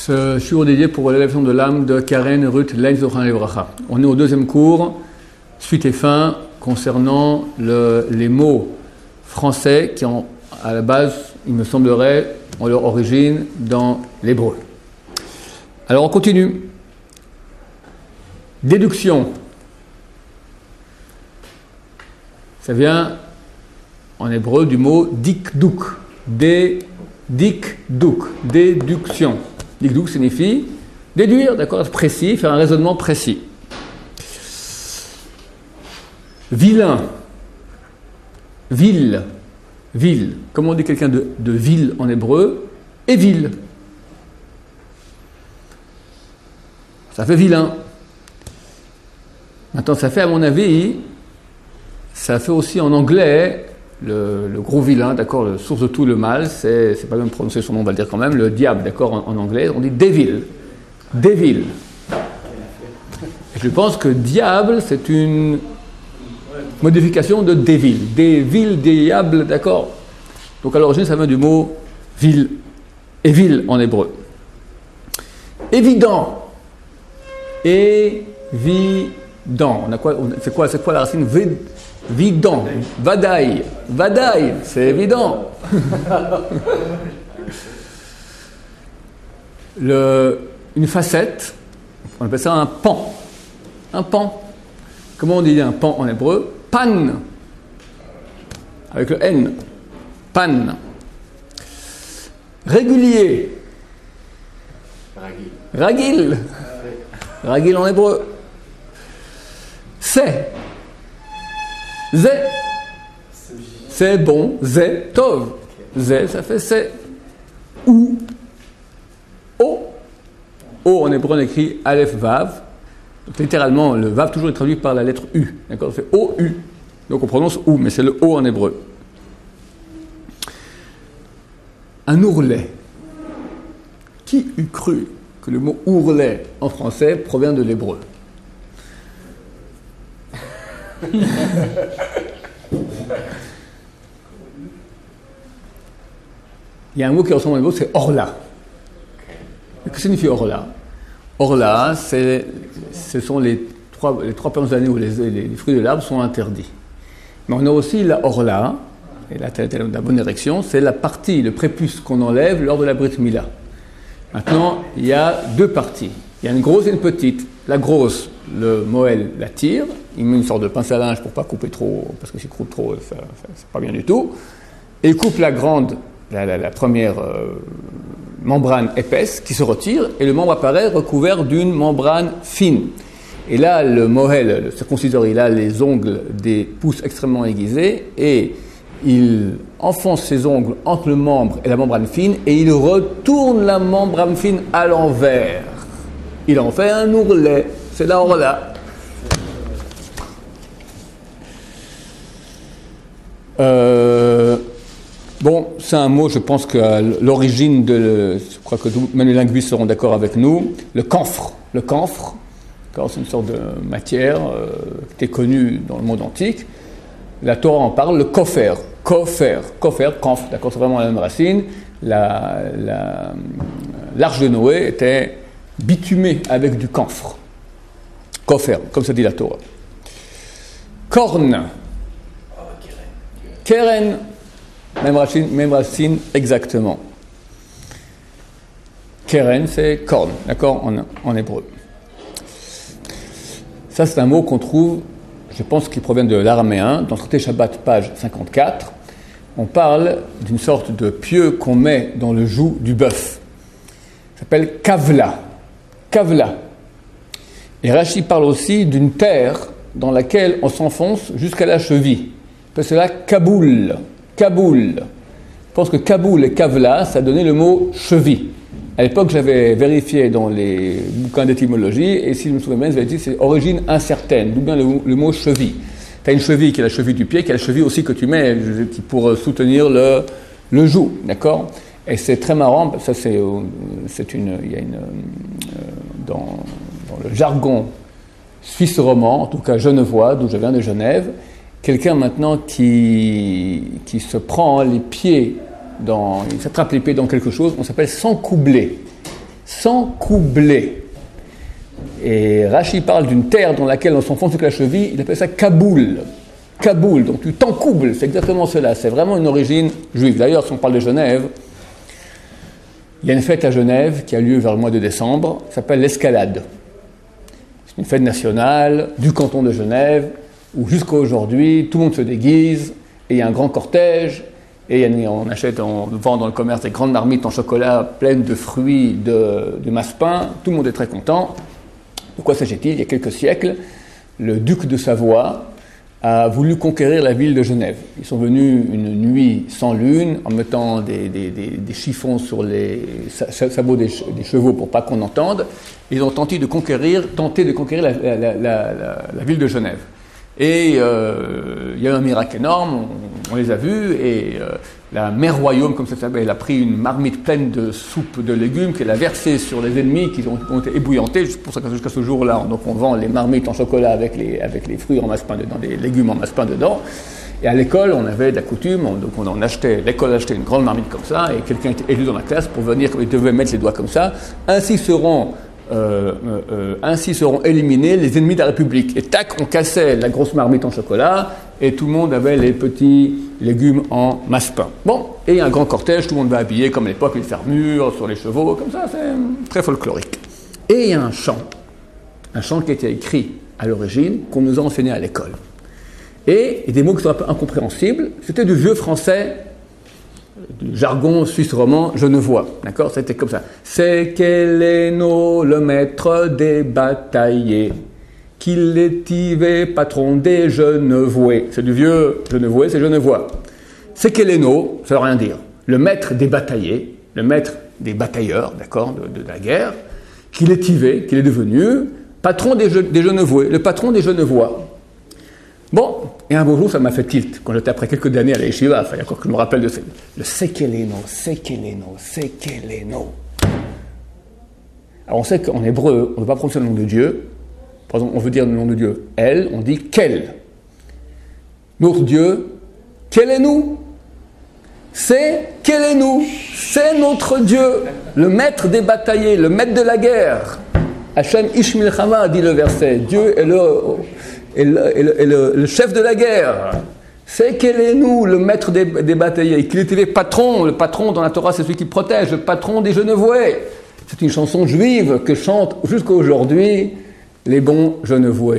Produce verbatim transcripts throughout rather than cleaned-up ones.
Ce shiur dédié pour l'élévation de l'âme de Karen Ruth Lein Zochan Levracha. On est au deuxième cours, suite et fin, concernant le, les mots français qui, ont, à la base, il me semblerait, ont leur origine dans l'hébreu. Alors on continue. Déduction. Ça vient en hébreu du mot dikduk. Dé, dikduk. Déduction. Dikduk signifie déduire, d'accord, précis, faire un raisonnement précis. Vilain. Ville. Ville. Comment on dit quelqu'un de, de ville en hébreu? Évil. Ça fait vilain. Maintenant, ça fait, à mon avis, ça fait aussi en anglais, le, le gros vilain, d'accord, la source de tout le mal, c'est, c'est pas bien prononcer son nom, on va le dire quand même, le diable, d'accord, en, en anglais, on dit devil. Devil. Et je pense que diable, c'est une modification de devil. Devil, diable, d'accord. Donc à l'origine, ça vient du mot ville, et ville en hébreu. Évident. Évident. On a quoi, c'est quoi, c'est quoi la racine? Vidant. Vadaï. Vadaï. C'est évident. Le, une facette, on appelle ça un pan. Un pan. Comment on dit un pan en hébreu? Pan. Avec le N. Pan. Régulier. Ragil. Ragil. Ragil en hébreu. C'est. Zé. C'est bon. Zé. Tov. Zé, ça fait c'est. Ou. O. O en hébreu on écrit Aleph Vav. Donc, littéralement, le Vav toujours est traduit par la lettre U. D'accord? Ça fait O U. Donc on prononce OU, mais c'est le O en hébreu. Un ourlet. Qui eût cru que le mot ourlet en français provient de l'hébreu? Il y a un mot qui ressemble à l'hébreu, c'est orla. Que signifie orla? Orla, c'est, ce sont les trois, les trois premières années où les, les, les fruits de l'arbre sont interdits. Mais on a aussi la orla, et là, c'est la bonne érection, c'est la partie, le prépuce qu'on enlève lors de la brit mila. Maintenant, il y a deux parties. Il y a une grosse et une petite. La grosse, le Moël la tire, il met une sorte de pince à linge pour ne pas couper trop, parce que s'il coupe trop, ça, ça, c'est pas bien du tout. Et il coupe la grande, la, la, la première euh, membrane épaisse qui se retire, et le membre apparaît recouvert d'une membrane fine. Et là, le Moël, le circonciseur, il a les ongles des pouces extrêmement aiguisés, et il enfonce ses ongles entre le membre et la membrane fine, et il retourne la membrane fine à l'envers. Il en fait un ourlet. C'est la orla. Euh, bon, c'est un mot, je pense que l'origine de... Je crois que même les linguistes seront d'accord avec nous. Le camphre. Le camphre, c'est une sorte de matière euh, qui était connue dans le monde antique. La Torah en parle. Le kofer. Kofer. Kofer, camphre. D'accord, c'est vraiment la même racine. La, la, l'arche de Noé était bitumée avec du camphre. Kofer, comme ça dit la Torah. Corne. Keren. Même racine, même racine exactement. Keren, c'est corne, d'accord, en, en hébreu. Ça, c'est un mot qu'on trouve, je pense qu'il provient de l'araméen, dans le traité Shabbat, page cinquante-quatre. On parle d'une sorte de pieu qu'on met dans le joug du bœuf. Ça s'appelle kavla. Kavla. Et Rashi parle aussi d'une terre dans laquelle on s'enfonce jusqu'à la cheville. C'est là Kaboul. Kaboul. Je pense que Kaboul et Kavla, ça donnait le mot cheville. À l'époque, j'avais vérifié dans les bouquins d'étymologie, et si je me souviens bien, j'avais dit c'est origine incertaine, d'où bien le, le mot cheville. Tu as une cheville qui est la cheville du pied, qui est la cheville aussi que tu mets qui pour soutenir le, le joug, d'accord? Et c'est très marrant, ça c'est, c'est une, il y a une, dans, dans le jargon suisse roman, en tout cas genevois, d'où je viens de Genève, quelqu'un maintenant qui, qui se prend les pieds dans, il s'attrape les pieds dans quelque chose, on s'appelle s'encoubler. sans coubler. Et Rashi parle d'une terre dans laquelle on s'enfonce avec la cheville, il appelle ça Kaboul. Kaboul, donc tu t'encoubles, c'est exactement cela, c'est vraiment une origine juive. D'ailleurs, si on parle de Genève, il y a une fête à Genève qui a lieu vers le mois de décembre, qui s'appelle l'Escalade. C'est une fête nationale du canton de Genève, où jusqu'à aujourd'hui, tout le monde se déguise, et il y a un grand cortège, et on achète, on vend dans le commerce des grandes marmites en chocolat pleines de fruits de, de massepain, tout le monde est très content. De quoi s'agit-il? Il y a quelques siècles, le duc de Savoie a voulu conquérir la ville de Genève. Ils sont venus une nuit sans lune, en mettant des, des, des, des chiffons sur les sabots des, des chevaux pour pas qu'on entende. Ils ont tenté de conquérir, tenté de conquérir la, la, la, la, la ville de Genève. Et euh, il y a eu un miracle énorme, on, on les a vus, et euh, la mère royaume, comme ça s'appelle, elle a pris une marmite pleine de soupe de légumes qu'elle a versée sur les ennemis qui ont, ont été ébouillantés. C'est pour ça que jusqu'à ce jour-là, donc on vend les marmites en chocolat avec les, avec les fruits en massepain dedans, des légumes en massepain dedans. Et à l'école, on avait de la coutume, on, donc on en achetait, l'école achetait une grande marmite comme ça, et quelqu'un était élu dans la classe pour venir, il devait mettre les doigts comme ça. Ainsi seront Euh, euh, ainsi seront éliminés les ennemis de la République. Et tac, on cassait la grosse marmite en chocolat et tout le monde avait les petits légumes en massepain. Bon, et un grand cortège, tout le monde va habiller comme à l'époque, les fermures sur les chevaux, comme ça, c'est très folklorique. Et il y a un chant, un chant qui a été écrit à l'origine, qu'on nous a enseigné à l'école. Et, et des mots qui sont un peu incompréhensibles, c'était du vieux français, du jargon suisse roman genevois, d'accord? C'était comme ça. C'est Kéléno, le maître des bataillers, qu'il est tivé, patron des Genevois. C'est du vieux genevois, c'est genevois. C'est Kéléno, ça veut rien dire. Le maître des bataillers, le maître des batailleurs, d'accord, de, de la guerre, qu'il est tivé, qu'il est devenu patron des, des Genevois, le patron des Genevois. Bon, et un beau jour, ça m'a fait tilt. Quand j'étais après quelques années à la yeshiva, il fallait encore que je me rappelle de ce, le Sekeleno, Sekeleno, Sekeleno. Alors on sait qu'en hébreu, on ne veut pas prononcer le nom de Dieu. Par exemple, on veut dire le nom de Dieu El, on dit Kel. Notre Dieu, Kelenu. C'est Kelenu. C'est notre Dieu, le maître des bataillers, le maître de la guerre. Hachem Ish Milchama, dit le verset. Dieu est le... Et, le, et, le, et le, le chef de la guerre, c'est Kélénou, le maître des, des bataillers, qu'il était patron, le patron dans la Torah, c'est celui qui protège, le patron des Genevois. C'est une chanson juive que chantent jusqu'à aujourd'hui les bons Genevois.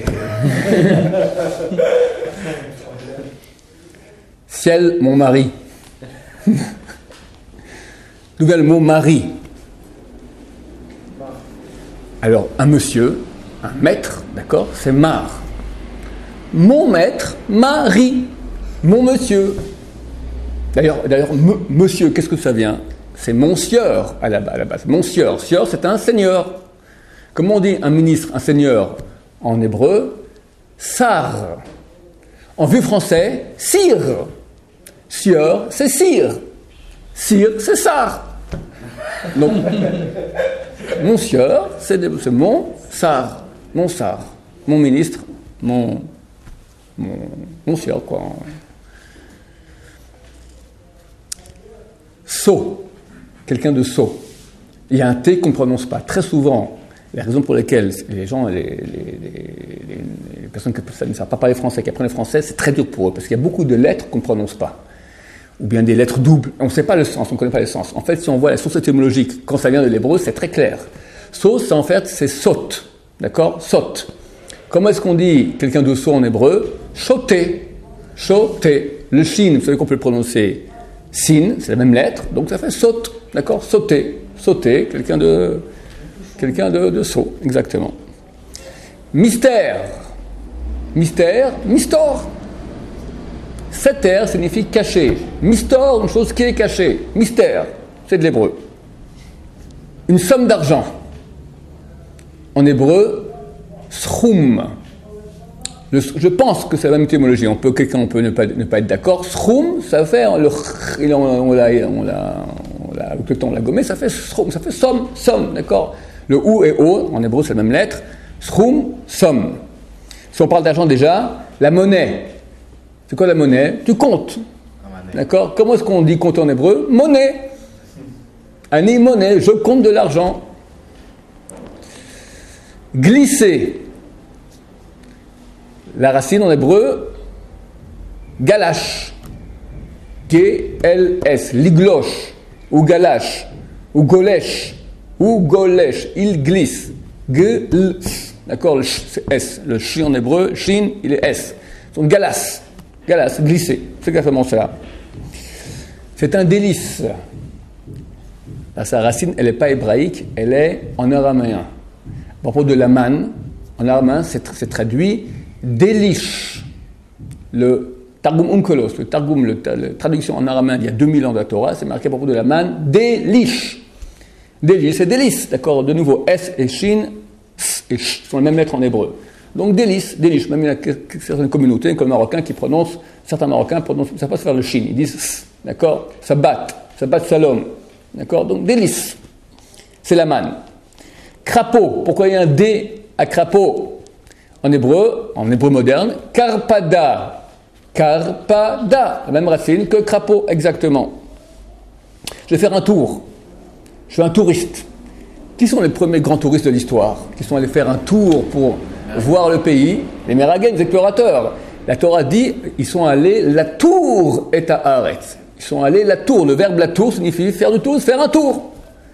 Ciel, mon mari. D'où vient le mot mari? Alors, un monsieur, un maître, d'accord, c'est mar. Mon maître, mari, mon monsieur. D'ailleurs, d'ailleurs m- monsieur, qu'est-ce que ça vient? C'est monsieur à la, à la base. Monsieur, sieur, c'est un seigneur. Comment on dit un ministre, un seigneur en hébreu? Sar. En vieux français, sire. Sieur, c'est sire. Sire, c'est sar. Donc, monsieur, c'est, c'est mon sar. Mon sar. Mon ministre, mon... Mon, mon sieur, quoi. Sot, quelqu'un de sot. Il y a un T qu'on ne prononce pas. Très souvent, la raison pour laquelle les gens, les, les, les, les personnes qui ne savent pas parler français, qui apprennent le français, c'est très dur pour eux, parce qu'il y a beaucoup de lettres qu'on ne prononce pas. Ou bien des lettres doubles. On ne sait pas le sens, on ne connaît pas le sens. En fait, si on voit la source étymologique, quand ça vient de l'hébreu, c'est très clair. Sot, c'est en fait, c'est sot. D'accord? Sot. Comment est-ce qu'on dit quelqu'un de sot en hébreu? Choté. Choté. Le shin, vous savez qu'on peut le prononcer sin, c'est la même lettre, donc ça fait saute. D'accord? Sauter. Sauter, quelqu'un de, quelqu'un de, de sot, exactement. Mystère. Mystère, mistor. Seter signifie caché. Mistor, une chose qui est cachée. Mystère, c'est de l'hébreu. Une somme d'argent. En hébreu, sroum. Le, je pense que c'est la même étymologie. On peut, quelqu'un on peut ne pas, ne pas être d'accord. Sroum, ça fait le, on, on l'a, on l'a, on l'a, avec le temps on l'a gommé, ça fait sroum, ça fait somme, somme, d'accord. Le ou et o en hébreu c'est la même lettre. Sroum, somme. Si on parle d'argent déjà, la monnaie. C'est quoi la monnaie? Tu comptes, d'accord. Comment est-ce qu'on dit compter en hébreu? Monnaie. Ani monnaie, je compte de l'argent. Glisser. La racine en hébreu, galash. G L S. Liglosh. Ou galash. Ou golesh. Ou golesh. Il glisse. G L S. D'accord, le sh, c'est S. Le chi en hébreu, shin, il est S. Donc galas. Galas, glisser. C'est exactement ça. C'est un délice. Là, sa racine, elle n'est pas hébraïque, elle est en araméen. À propos de la manne, en araméen, c'est, c'est traduit déliche. Le Targum Onkelos, le Targum, le, la traduction en araméen d'il y a deux mille ans de la Torah, c'est marqué à propos de la manne, déliche. Déliche, c'est délice, d'accord. De nouveau, S et shin, S et sh sont les mêmes lettres en hébreu. Donc délice, déliche. Même il y a certaines communautés, comme les Marocains, qui prononcent, certains Marocains prononcent, ça passe faire le shin, ils disent S, d'accord. Sabbat, sabbat salom, d'accord. Donc délice, c'est la manne. Crapaud, pourquoi il y a un D à crapaud en hébreu, en hébreu moderne? Karpada, karpada, la même racine que crapaud, exactement. Je vais faire un tour. Je suis un touriste. Qui sont les premiers grands touristes de l'histoire qui sont allés faire un tour pour voir le pays? Les Meraglim, les explorateurs. La Torah dit, ils sont allés, la tour est à Haaretz. Ils sont allés, la tour. Le verbe la tour signifie faire du tour, faire un tour.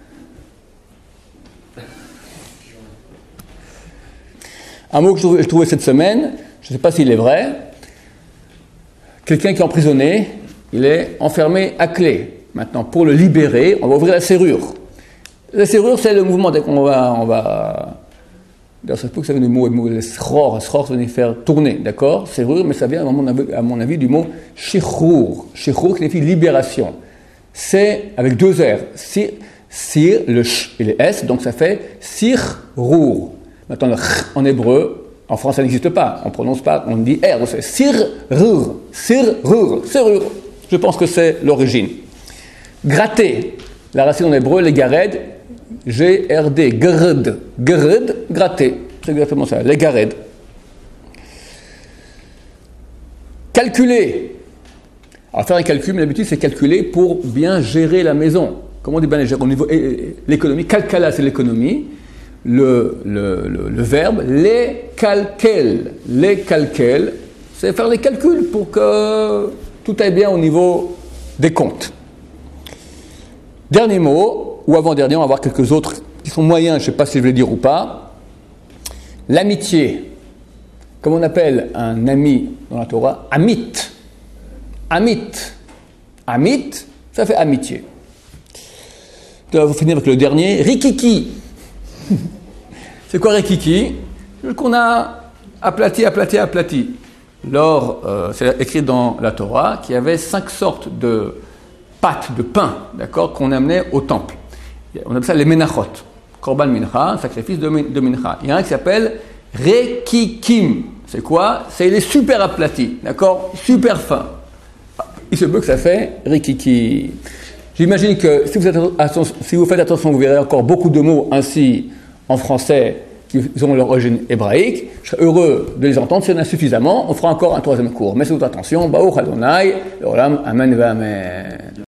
Un mot que je trouvais cette semaine, je ne sais pas s'il est vrai. Quelqu'un qui est emprisonné, il est enfermé à clé. Maintenant, pour le libérer, on va ouvrir la serrure. La serrure, c'est le mouvement. Dès qu'on va, on va. D'ailleurs, ça se peut que ça vienne du mot, mot sror. Sror, ça veut dire faire tourner, d'accord? Serrure, mais ça vient, à mon avis, à mon avis du mot shichrour. Shichrour signifie libération. C'est avec deux R. Sir, sir, le sh et le s, donc ça fait sirrour. Maintenant, le ch en hébreu, en français, ça n'existe pas. On ne prononce pas, on dit R. C'est sirrur. Sirrur. Serrure. Je pense que c'est l'origine. Gratter. La racine en hébreu, les gared. G R D, grd, grd, gratter, c'est exactement ça, les gared. Calculer. Alors faire un calcul, mais d'habitude c'est calculer pour bien gérer la maison. Comment on dit bien les gérer au niveau l'économie? Calcala, c'est l'économie. Le, le, le, le verbe, les calquel, les calquel, c'est faire les calculs pour que tout aille bien au niveau des comptes. Dernier mot. Ou avant-dernier, on va voir quelques autres qui sont moyens, je ne sais pas si je vais le dire ou pas. L'amitié. Comme on appelle un ami dans la Torah, amit. Amit. Amit, ça fait amitié. On va finir avec le dernier, rikiki. C'est quoi rikiki? Qu'on a aplati, aplati, aplati. Lors, euh, c'est écrit dans la Torah, qu'il y avait cinq sortes de pâtes, de pain, d'accord, qu'on amenait au temple. On appelle ça les menachot. Korban mincha, un sacrifice de, de mincha. Il y a un qui s'appelle rekikim. C'est quoi? C'est les super aplatis, d'accord? Super fins. Il se peut que ça fait rikiki. J'imagine que si vous, êtes, si vous faites attention, vous verrez encore beaucoup de mots ainsi en français qui ont leur origine hébraïque. Je serais heureux de les entendre. Si on a suffisamment, on fera encore un troisième cours. Mais sous attention, Baruch Adonai, Olam, Amen, Amen.